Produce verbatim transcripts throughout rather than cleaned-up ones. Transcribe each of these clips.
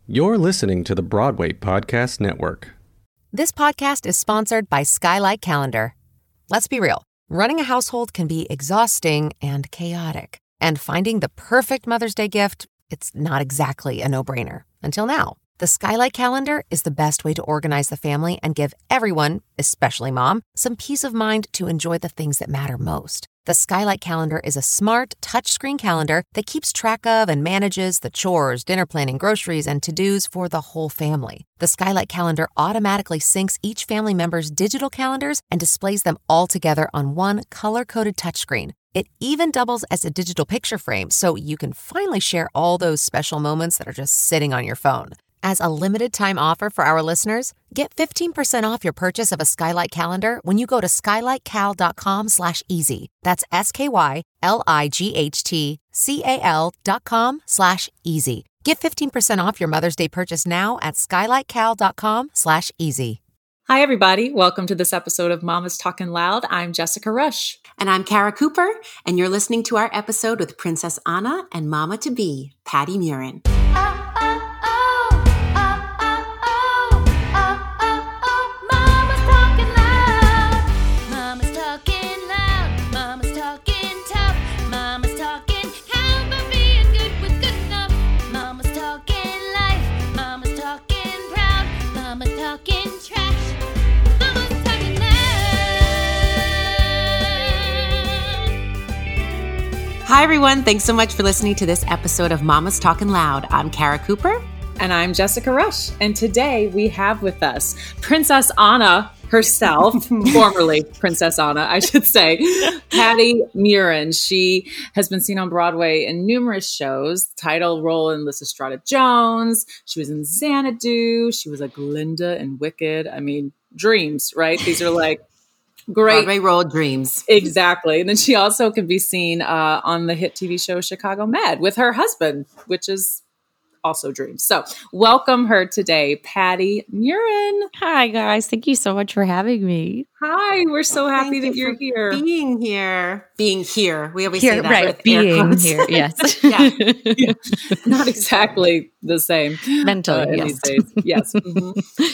You're listening to the Broadway Podcast Network. This podcast is sponsored by Skylight Calendar. Let's be real. Running a household can be exhausting and chaotic. And finding the perfect Mother's Day gift, it's not exactly a no-brainer. Until now. The Skylight Calendar is the best way to organize the family and give everyone, especially mom, some peace of mind to enjoy the things that matter most. The Skylight Calendar is a smart, touchscreen calendar that keeps track of and manages the chores, dinner planning, groceries, and to-dos for the whole family. The Skylight Calendar automatically syncs each family member's digital calendars and displays them all together on one color-coded touchscreen. It even doubles as a digital picture frame, so you can finally share all those special moments that are just sitting on your phone. As a limited-time offer for our listeners, get fifteen percent off your purchase of a Skylight Calendar when you go to skylightcal.com slash easy. That's S-K-Y-L-I-G-H-T-C-A-L dot com slash easy. Get fifteen percent off your Mother's Day purchase now at skylightcal.com slash easy. Hi, everybody. Welcome to this episode of Mama's Talking Loud. I'm Jessica Rush. And I'm Kara Cooper, and you're listening to our episode with Princess Anna and Mama-to-be, Patty Murin. Hi, everyone. Thanks so much for listening to this episode of Mama's Talking Loud. I'm Kara Cooper. And I'm Jessica Rush. And today we have with us Princess Anna herself, formerly Princess Anna, I should say, Patty Murin. She has been seen on Broadway in numerous shows, title role in Lysistrata Jones. She was in Xanadu. She was a Glinda in Wicked. I mean, dreams, right? These are like great Broadway role dreams. Exactly. And then she also can be seen uh, on the hit T V show Chicago Med with her husband, which is also dreams. So welcome her today, Patty Murin. Hi, guys. Thank you so much for having me. Hi. We're so happy Thank that you you're here. Being here. Being here. We always Here, say that right, with being air quotes. here. Yes. Yeah. Yeah. Not exactly the same. Mentally, uh, yes. These days. Yes. Mm-hmm.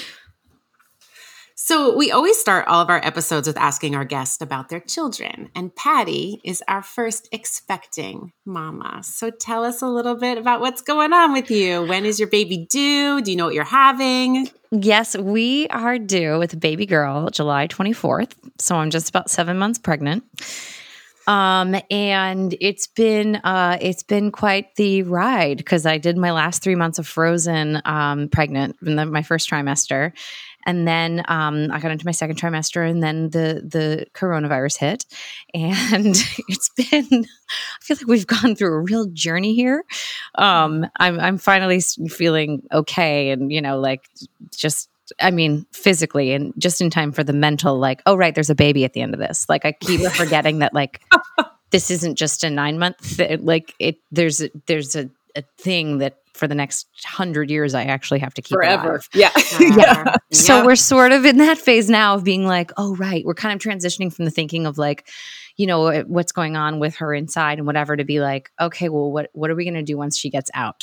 So we always start all of our episodes with asking our guests about their children. And Patty is our first expecting mama. So tell us a little bit about what's going on with you. When is your baby due? Do you know what you're having? Yes, we are due with a baby girl July twenty-fourth. So I'm just about seven months pregnant. Um, and it's been, uh, it's been quite the ride because I did my last three months of Frozen, um, pregnant in the, my first trimester. And then, um, I got into my second trimester and then the, the coronavirus hit and it's been, I feel like we've gone through a real journey here. Um, I'm, I'm finally feeling okay. And, you know, like just, I mean, physically and just in time for the mental, like, oh, right, there's a baby at the end of this. Like, I keep forgetting that, like, this isn't just a nine month, th- like, it, there's, a, there's a, a thing that for the next hundred years, I actually have to keep forever. alive. Yeah. yeah. So Yeah. we're sort of in that phase now of being like, oh, right. We're kind of transitioning from the thinking of like, you know, what's going on with her inside and whatever to be like, okay, well, what, what are we going to do once she gets out?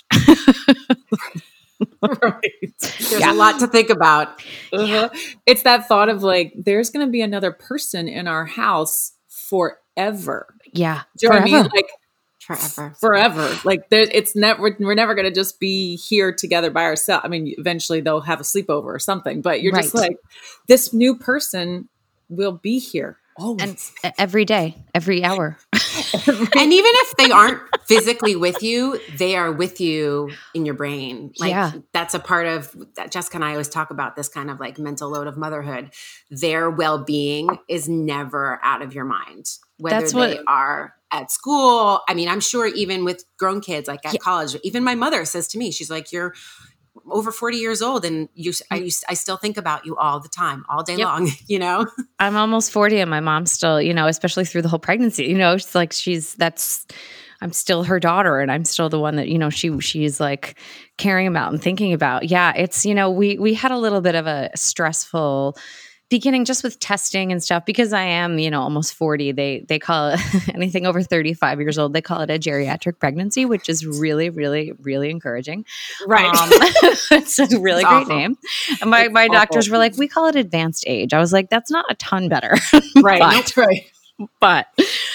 Right. There's yeah. a lot to think about. Uh-huh. Yeah. It's that thought of like, there's going to be another person in our house forever. Yeah. Do you know what I mean? Like, Forever. Forever. Like there, it's never, we're never going to just be here together by ourselves. I mean, eventually they'll have a sleepover or something, but you're right. just like, this new person will be here. Oh, and every day, every hour. And even if they aren't physically with you, they are with you in your brain. Like yeah. that's a part of that. Jessica and I always talk about this kind of like mental load of motherhood. Their well-being is never out of your mind, whether that's they what, are at school. I mean, I'm sure even with grown kids, like at yeah. college, even my mother says to me, she's like, you're over forty years old and you, I, you, I still think about you all the time, all day yep. long, you know? I'm almost forty and my mom still, you know, especially through the whole pregnancy, you know, it's like she's, that's, I'm still her daughter and I'm still the one that, you know, she, she's like caring about and thinking about. Yeah. It's, you know, we, we had a little bit of a stressful beginning just with testing and stuff, because I am, you know, almost forty, they they call it anything over thirty-five years old, they call it a geriatric pregnancy, which is really, really, really encouraging. Right. Um, it's a really It's great awful. name. And my, It's my awful. doctors were like, we call it advanced age. I was like, that's not a ton better. Right. But- That's right. But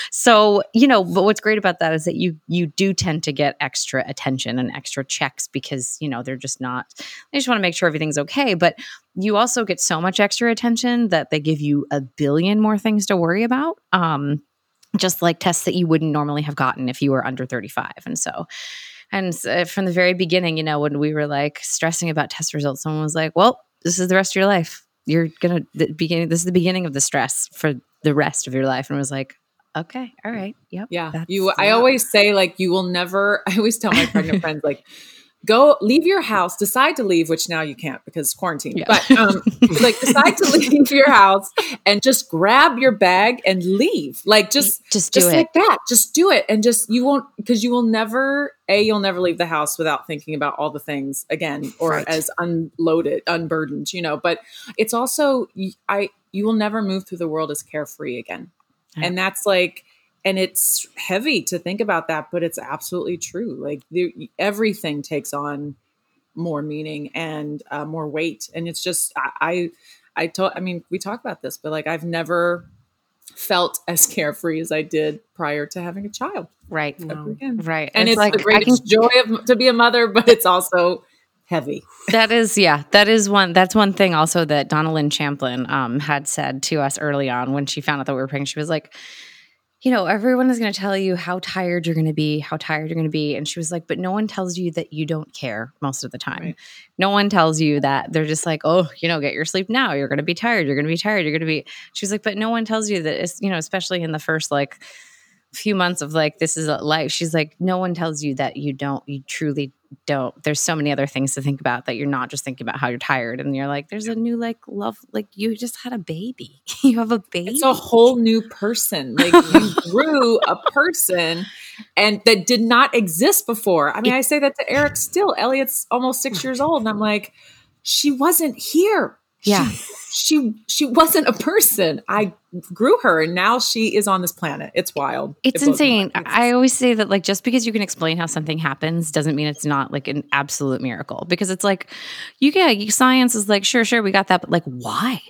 so, you know, but what's great about that is that you you do tend to get extra attention and extra checks because, you know, they're just not, they just want to make sure everything's okay. But you also get so much extra attention that they give you a billion more things to worry about. Um, just like tests that you wouldn't normally have gotten if you were under thirty-five. And so, and uh, from the very beginning, you know, when we were like stressing about test results, someone was like, well, this is the rest of your life. You're going to begin, this is the beginning of the stress for the rest of your life. And I was like, okay, all right. Yep. Yeah. that's- You, I yeah. always say, like, you will never, I always tell my pregnant friends, like, go leave your house, decide to leave, which now you can't because quarantine, Yeah. but um, like decide to leave your house and just grab your bag and leave. Like just, Just do just it. like that. Just do it. And just, you won't, because you will never, A, you'll never leave the house without thinking about all the things again, or Right. as unloaded, unburdened, you know, but it's also, I, you will never move through the world as carefree again. Yeah. And that's like, and it's heavy to think about that, but it's absolutely true. Like the, everything takes on more meaning and uh, more weight. And it's just, I, I, I told, I mean, we talk about this, but like, I've never felt as carefree as I did prior to having a child. Right. Ever again. Right. And it's, like, the I greatest can- joy of, to be a mother, but it's also heavy. That is, yeah, that is one, that's one thing also that Donna Lynn Champlin um, had said to us early on when she found out that we were pregnant. She was like, you know, everyone is going to tell you how tired you're going to be, how tired you're going to be. And she was like, but no one tells you that you don't care most of the time. Right. No one tells you that. They're just like, oh, you know, get your sleep now. You're going to be tired. You're going to be tired. You're going to be, she was like, but no one tells you that it's, you know, especially in the first like few months of like, this is a life. She's like, no one tells you that you don't, you truly don't. There's so many other things to think about that you're not just thinking about how you're tired. And you're like, there's a new like love, like you just had a baby. You have a baby. It's a whole new person. Like you grew a person and that did not exist before. I mean, I say that to Eric still. Elliot's almost six years old. And I'm like, she wasn't here. Yeah. She, she, she wasn't a person. I grew her and now she is on this planet. It's wild. It's It blows my insane. mind. I always say that like just because you can explain how something happens doesn't mean it's not like an absolute miracle. Because it's like, you get science is like, sure, sure, we got that, but like, why?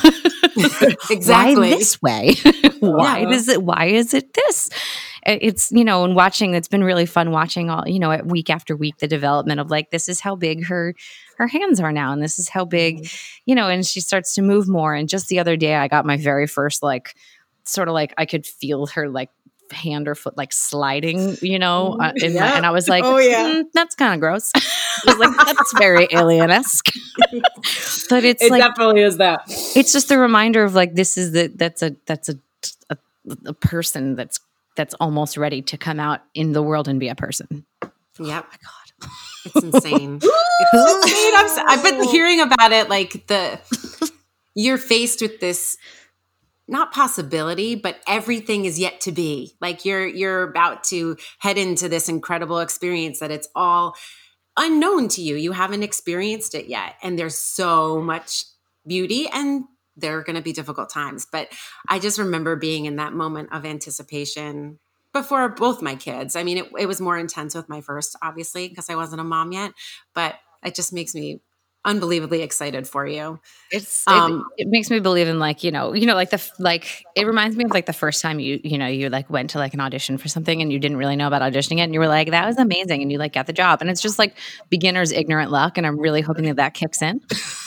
Exactly. Why this way? why Yeah. is it? Why is it this? It's, you know, and watching, it's been really fun watching all, you know, week after week, the development of like, this is how big her, her hands are now. And this is how big, you know, and she starts to move more. And just the other day, I got my very first, like, sort of like, I could feel her like hand or foot, like sliding, you know, uh, in my, Yeah. and I was like, Oh, yeah. "Mm, that's kind of gross. I was like, that's very alien-esque. But it's It like, definitely is that. it's just a reminder of like, this is the, that's a, that's a, a, a person that's, that's almost ready to come out in the world and be a person. Yep. Oh my God. It's insane. It's insane. I'm, s- I've been hearing about it. Like the, you're faced with this, not possibility, but everything is yet to be. Like you're, you're about to head into this incredible experience that it's all unknown to you. You haven't experienced it yet. And there's so much beauty and there are going to be difficult times. But I just remember being in that moment of anticipation before both my kids. I mean, it, it was more intense with my first, obviously, because I wasn't a mom yet, but it just makes me unbelievably excited for you. It's Um, it, it makes me believe in like, you know, you know, like the f- like it reminds me of like the first time you you know you like went to like an audition for something and you didn't really know about auditioning it and you were like, that was amazing, and you like got the job, and it's just like beginner's ignorant luck, and I'm really hoping that that kicks in.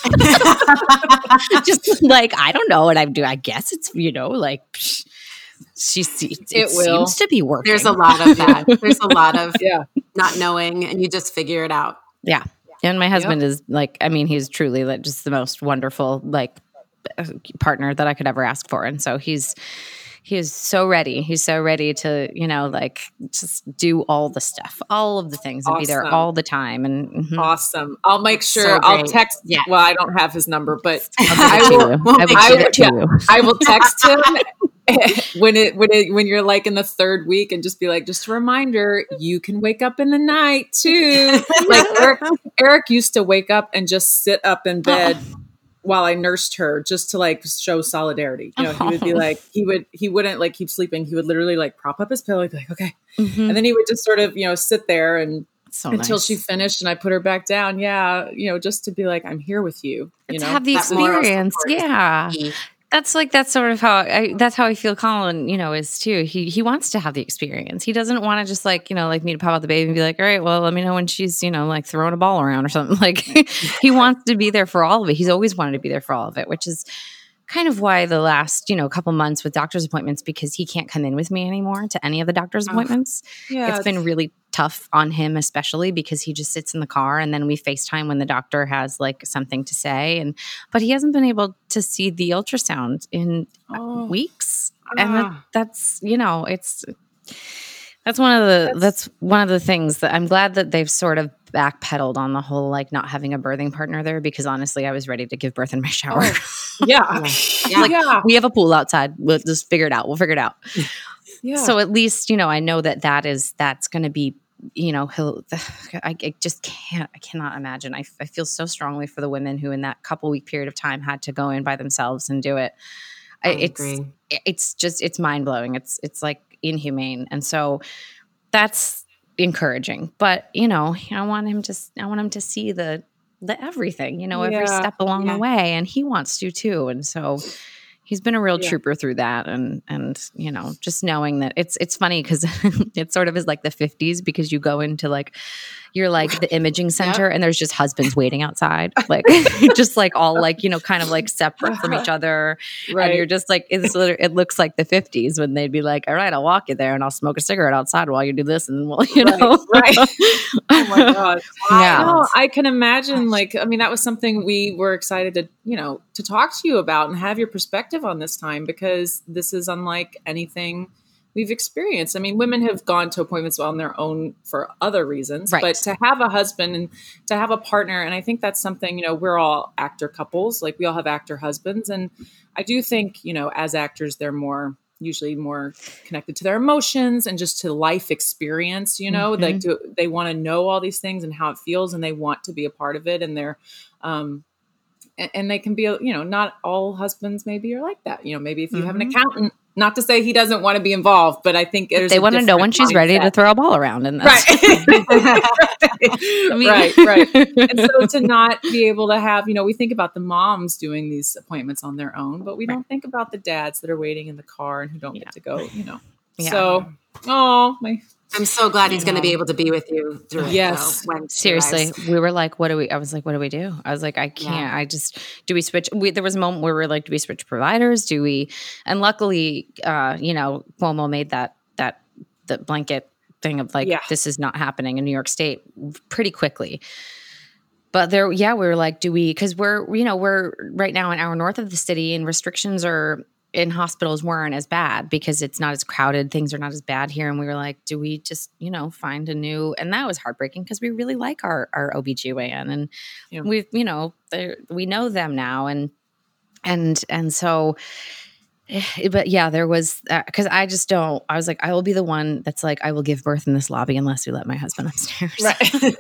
Just like, I don't know what I do. I guess it's, you know, like psh, she se- it, It will. seems to be working. There's a lot of that. There's a lot of Yeah. not knowing, and you just figure it out. Yeah. And my husband is like, I mean, he's truly like just the most wonderful like uh, partner that I could ever ask for. And so he's, he is so ready. He's so ready to, you know, like just do all the stuff, all of the things, and be there Awesome. all the time. And mhm. Awesome. I'll make That's sure so I'll great. text. Yeah. Well, I don't have his number, but I I will, will, I will I give will- it to yeah. you. I will text him when it when it when you're like in the third week and just be like, just a reminder, you can wake up in the night too. Like Eric, Eric used to wake up and just sit up in bed while I nursed her just to like show solidarity. You know, he would be like, he would, he wouldn't like keep sleeping. He would literally like prop up his pillow and be like, okay. Mm-hmm. And then he would just sort of, you know, sit there and so until nice. She finished and I put her back down. Yeah. You know, just to be like, I'm here with you. You to know, have the experience. Yeah. That's like, that's sort of how I, that's how I feel Colin, you know, is too. He, he wants to have the experience. He doesn't want to just like, you know, like me to pop out the baby and be like, all right, well, let me know when she's, you know, like throwing a ball around or something. Like he wants to be there for all of it. He's always wanted to be there for all of it, which is kind of why the last, you know, couple months with doctor's appointments, because he can't come in with me anymore to any of the doctor's appointments. Oh, yeah, it's, it's been really tough on him, especially because he just sits in the car and then we FaceTime when the doctor has like something to say. And, but he hasn't been able to see the ultrasound in oh. weeks. Ah. And that, that's, you know, it's, that's one of the, that's, that's one of the things that I'm glad that they've sort of backpedaled on the whole, like not having a birthing partner there, because honestly, I was ready to give birth in my shower. Oh, yeah. yeah. Like, yeah. We have a pool outside. We'll just figure it out. We'll figure it out. Yeah. So at least, you know, I know that that is, that's going to be, you know, he'll, I, I just can't, I cannot imagine. I, I feel so strongly for the women who in that couple week period of time had to go in by themselves and do it. I, I it's, agree. It's just, it's mind blowing. It's, it's like inhumane. And so that's encouraging, but you know, I want him to, I want him to see the, the everything, you know, every yeah. step along yeah. the way. And he wants to too. And so he's been a real yeah. trooper through that. And, and, you know, just knowing that it's, it's funny because it sort of is like the fifties, because you go into like, you're like the imaging center yeah. and there's just husbands waiting outside, like just like all like, you know, kind of like separate from each other. Right. And you're just like, it's literally, it looks like the fifties when they'd be like, all right, I'll walk you there and I'll smoke a cigarette outside while you do this. And well, you right, know, right. Oh my God. Yeah. No, I can imagine like, I mean, that was something we were excited to, you know, to talk to you about and have your perspective on this time, because this is unlike anything we've experienced. I mean, women have gone to appointments on their own for other reasons, right. but to have a husband and to have a partner, and I think that's something, you know, we're all actor couples, like we all have actor husbands. And I do think, you know, as actors, they're more, usually more connected to their emotions and just to life experience, you know, mm-hmm. like do, they want to know all these things and how it feels, and they want to be a part of it. And they're, um, and, and they can be, you know, not all husbands maybe are like that. You know, maybe if you mm-hmm. have an accountant, not to say he doesn't want to be involved, but I think they want to know when she's mindset. ready to throw a ball around. And right. I mean, right, right. And so to not be able to have, you know, we think about the moms doing these appointments on their own, but we right. don't think about the dads that are waiting in the car and who don't yeah. get to go, you know. Yeah. So, oh, my. I'm so glad he's going to be able to be with you through yes. it. When Seriously, we were like, what do we, I was like, what do we do? I was like, I can't, yeah. I just, do we switch? We, there was a moment where we were like, do we switch providers? Do we, and luckily, uh, you know, Cuomo made that, that, the blanket thing of like, yeah. this is not happening in New York State pretty quickly. But there, yeah, we were like, do we, cause we're, you know, we're right now an hour north of the city and restrictions are, in hospitals weren't as bad because it's not as crowded. Things are not as bad here. And we were like, do we just, you know, find a new, and that was heartbreaking because we really like our, our O B G Y N and yeah. we've, you know, we know them now. And, and, and so, but yeah, there was, because I just don't, I was like, I will be the one that's like, I will give birth in this lobby unless we let my husband upstairs. Right.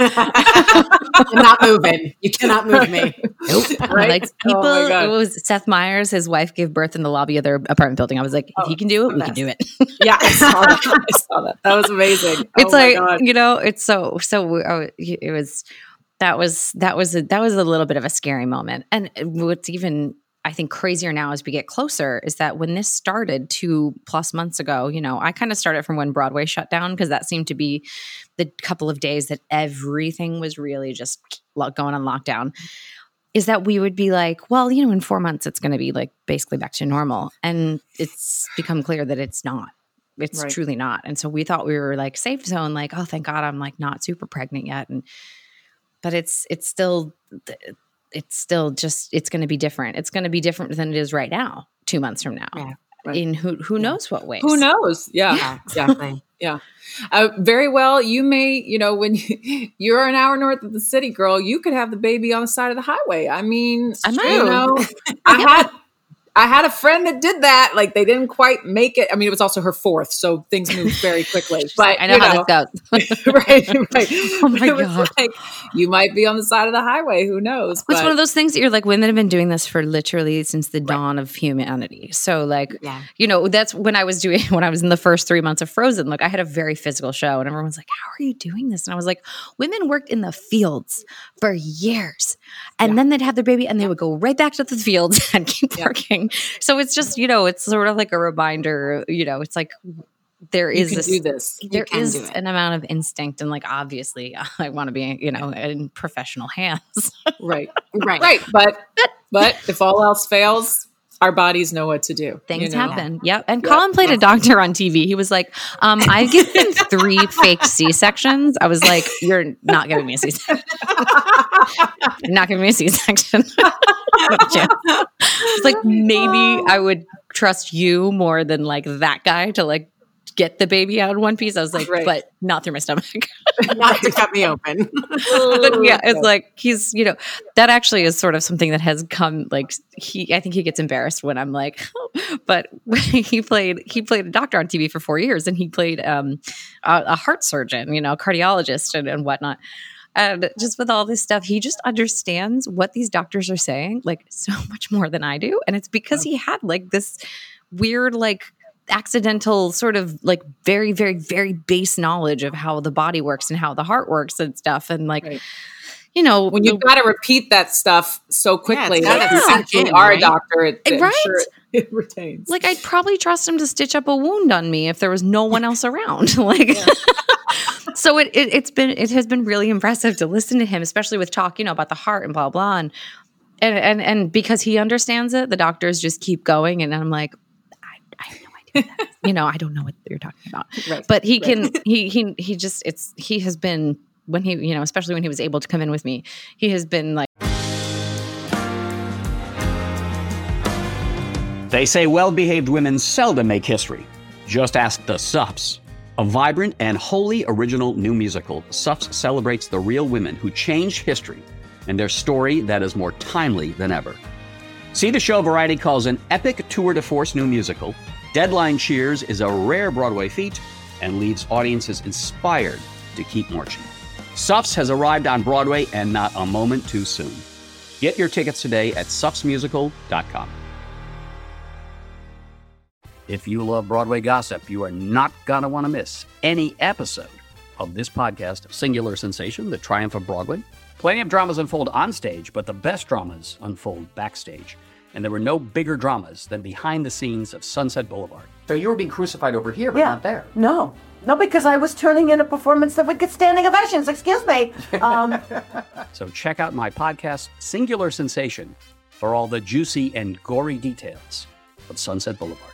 I'm not moving. You cannot move me. Nope. Right? Like people, oh it was Seth Meyers, his wife gave birth in the lobby of their apartment building. I was like, if oh, he can do it, we best. can do it. Yeah, I saw that. I saw that. That was amazing. It's oh like, God. you know, it's so, so oh, it was, that was, that was, a, that was a little bit of a scary moment. And what's even, I think crazier now as we get closer is that when this started two plus months ago, you know, I kind of started from when Broadway shut down because that seemed to be the couple of days that everything was really just going on lockdown, is that we would be like, well, you know, in four months, it's going to be like basically back to normal. And it's become clear that it's not. It's right. truly not. And so we thought we were like safe zone, like, oh, thank God I'm like not super pregnant yet. And, but it's, it's still, it's still just, it's going to be different. It's going to be different than it is right now, two months from now. Yeah, right. In who who yeah. knows what ways. Who knows? Yeah, yeah. Exactly. yeah. Uh, very well, you may, you know, when you, you're an hour north of the city, girl, you could have the baby on the side of the highway. I mean, I you know, I had, I had a friend that did that. Like they didn't quite make it. I mean, it was also her fourth, so things moved very quickly. But I know, you how know, this goes. right, right. Oh my it was God. like, you might be on the side of the highway. Who knows? It's But one of those things that you're like, women have been doing this for literally since the dawn of humanity. So like, Yeah. you know, that's when I was doing, when I was in the first three months of Frozen, like I had a very physical show and everyone's like, how are you doing this? And I was like, women worked in the fields for years and Yeah. then they'd have their baby and they would go right back to the fields and keep Yeah. working. So it's just, you know, it's sort of like a reminder, you know, it's like, there you is can this, do this. there can is do it. an amount of instinct and like, obviously I want to be, you know, in professional hands. Right. Right. Right. But but if all else fails, our bodies know what to do. Things you know? happen. Yep. And Yep. Colin played a doctor on T V. He was like, um, I've given three fake C-sections. I was like, you're not giving me a C-section. You're not giving me a C-section. It's like, maybe I would trust you more than like that guy to like get the baby out in one piece. I was like, Right. but not through my stomach. Not to cut me open. But yeah, it's like he's, you know, that actually is sort of something that has come like he I think he gets embarrassed when I'm like, oh. But he played he played a doctor on T V for four years and he played um a, a heart surgeon, you know, a cardiologist and, and whatnot. And just with all this stuff, he just understands what these doctors are saying like so much more than I do. And it's because he had like this weird like accidental sort of like very, very, very base knowledge of how the body works and how the heart works and stuff. And like, Right. you know, When you've got to repeat that stuff so quickly, it's gotta that you sink actually in, are a right? doctor, it, I'm Right? sure it retains. like I'd probably trust him to stitch up a wound on me if there was no one else around. Like, so it, it it's been it has been really impressive to listen to him, especially with talk, you know, about the heart and blah blah, and and and, and because he understands it, the doctors just keep going, and I'm like, I, I have no idea, what that is. You know, I don't know what you're talking about, Right. but he can he he he just it's he has been when he you know especially when he was able to come in with me, he has been like. They say well-behaved women seldom make history. Just ask the Suffs. A vibrant and wholly original new musical, Suffs celebrates the real women who changed history and their story that is more timely than ever. See the show Variety calls an epic tour de force new musical. Deadline cheers is a rare Broadway feat and leaves audiences inspired to keep marching. Suffs has arrived on Broadway and not a moment too soon. Get your tickets today at suffs musical dot com. If you love Broadway gossip, you are not going to want to miss any episode of this podcast of Singular Sensation, The Triumph of Broadway. Plenty of dramas unfold on stage, but the best dramas unfold backstage. And there were no bigger dramas than behind the scenes of Sunset Boulevard. So you were being crucified over here, but Yeah. not there. No. No, because I was turning in a performance that would get standing ovations. Excuse me. Um, So check out my podcast, Singular Sensation, for all the juicy and gory details of Sunset Boulevard.